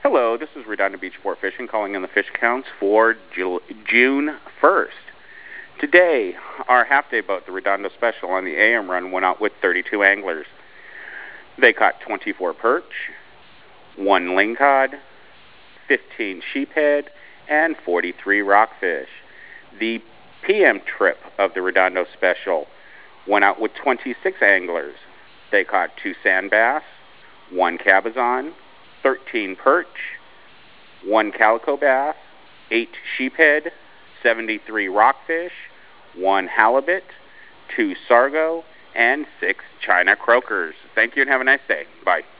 Hello, this is Redondo Beach Sport Fishing calling in the fish counts for June 1st. Today, our half-day boat, the Redondo Special, on the AM run went out with 32 anglers. They caught 24 perch, 1 lingcod, 15 sheephead, and 43 rockfish. The PM trip of the Redondo Special went out with 26 anglers. They caught 2 sand bass, 1 cabezon, 13 perch, 1 calico bass, 8 sheephead, 73 rockfish, 1 halibut, 2 sargo, and 6 China croakers. Thank you and have a nice day. Bye.